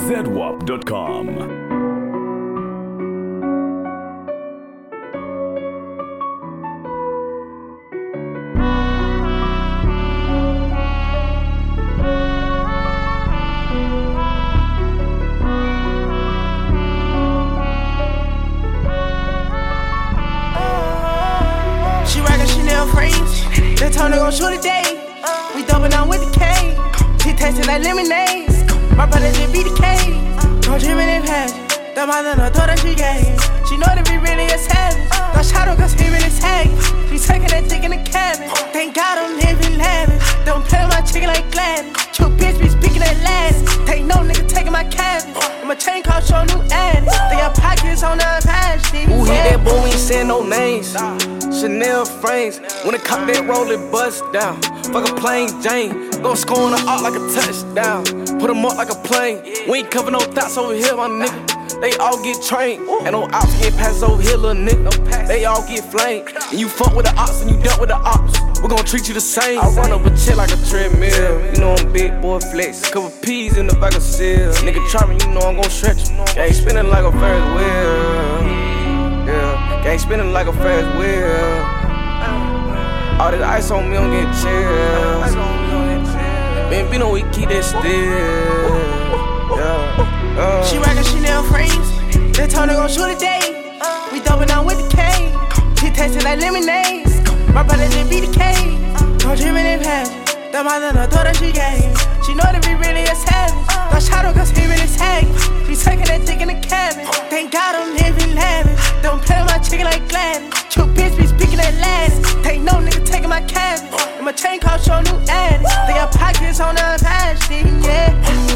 ZWAP.com. She rockin' Chanel frames. They told her gon' shoot a day. We double down with the K. She tasted like lemonade. My brother just beat the K. Don't dream in it past. The mother no thought that she gave. She know that we really a savage. Don't shout out cause he really savage. She taking that dick in the cabin. Thank God I'm living lavish. Don't play with my chicken like Gladys. True bitch be speaking that Latin. Take no nigga taking my cabin. And my chain cost show new ad. They got pockets on the past. Who hit that boy, we ain't saying no names. Chanel frames, when it cop that roll, it bust down. Fuck a plain Jane, gon' score on the art like a touchdown. Put 'em up like a plane, we ain't cover no thoughts over here, my nigga. They all get trained, and no ops get passed over here, little nigga. They all get flamed, and you fuck with the ops and you dealt with the ops. We gon' treat you the same. I run up a chick like a treadmill. You know I'm big boy flex. Couple P's in the back of seal. Nigga try me, you know I'm gon' stretch you. Gang spinning like a Ferris wheel. Yeah, gang spinning like a Ferris wheel. All this ice on me, don't get chills. Man, we know we keep that still. Yeah. She rockin' Chanel frames. They told her gon' shoot a day. We double down with the K. She tasted like lemonade. My brother just beat the K. Don't dream in it past. The mother no thought that she gave. She know that we really a savage. Don't shout out cause he really savage. She taking that dick in the cabin. Thank God I'm living lavish. Don't play with my chicken like Gladys. True bitch be speaking that Latin. Take no nigga taking my cabin. And my chain cost show new ad. They got pockets on the past. Yeah.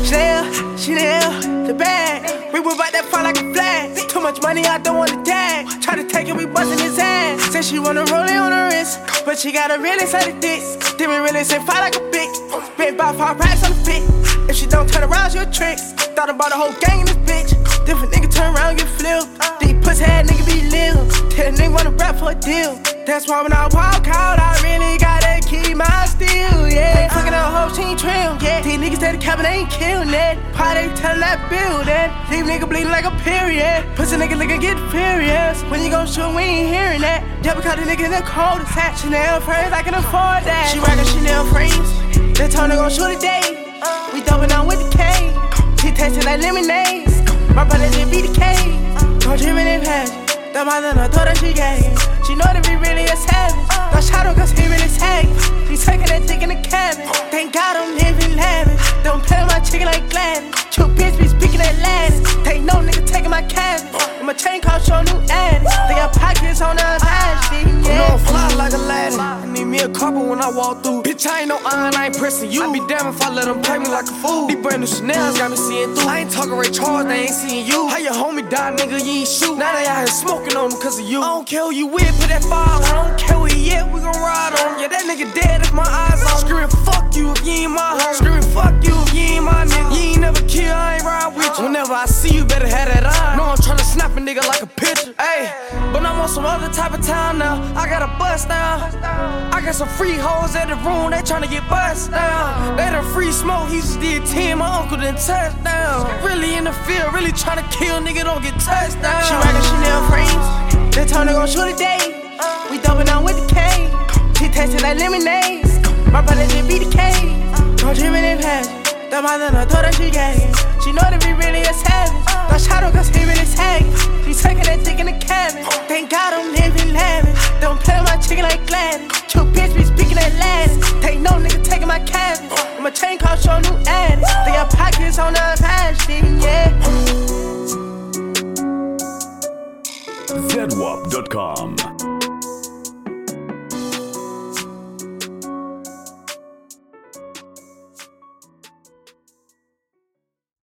Chanel, the bag. We whip out that fall like a flag. Too much money, I don't wanna tag. Try to take it, we bustin' his ass. Said she wanna roll it on her wrist, but she gotta really say the dick. Didn't really say fight like a bitch. Spent about 5 racks on the fit. If she don't turn around, she a trick. Thought about the whole gang in this bitch. Different nigga turn around, get flipped. These pussy ass nigga be little. Tell a nigga wanna rap for a deal. That's why when I walk out, I really gotta keep my steel, yeah. Ain't fucking that whole team trim, yeah. These niggas at the cabin, they ain't killin' that. Party tellin' that building. Leave nigga bleeding like a period. Pussy nigga lookin' get furious. When you gon' shoot, we ain't hearing that. Double cut the nigga in the coldest hat. Chanel frames, I can afford that. She rockin' Chanel frames. They told her gon' shoot a day. We double down with the K. She tasted like lemonade. My brother just beat the K. Don't dream in it past. The mother no thought that she gave. She know that we really a savage. Don't shout out cause he really savage. She taking that dick in the cabin. Thank God I'm living lavish. Don't play with my chicken like Gladys. True bitch be speaking that Latin. Take no nigga taking my cabin. And my chain cost show new ad. They got pockets on the past. Yeah. You know I'm fly like Aladdin. I need me a couple when I walk through. Bitch, I ain't no iron, I ain't pressing you. I be damn if I let them play me like a fool. These brand new Chanels got me seeing through. I ain't talking Ray Charles, they ain't seeing you. How your homie died, nigga, you ain't shoot. Now they out here smoking on them cause of you. I don't care who you with, put that fire on. I don't care where he at, we gon' ride on. Yeah, that nigga dead if my eyes on. Screaming fuck you if you ain't my home. Screaming fuck you if you ain't my nigga. You ain't never kill, I ain't ride with you. Whenever I see you, better have that eye. Know I'm tryna snap a nigga like a picture. Ayy, but I'm on some other type of time now. I got a bust down. I got some free hoes at the room, they tryna get bust down. They done free smoke, he just did 10, my uncle done touched down. Really in the field, really tryna kill, nigga, don't get touched down. She rockin' Chanel frames. They told her gon' shoot a day. We double down with the K. She tasted like lemonade. My brother just beat the K. Don't dream in it past. The mother no thought that she gave. She know that we really a savage. Don't shout out cause he really savage. She taking that dick in the cabin. Thank God I'm living lavish. Don't play with my chicken like Gladys. True bitch be speaking that Latin. Take no nigga taking my cabin. And my chain cost show new ad. They got pockets on the past. Yeah. ZWAP.com.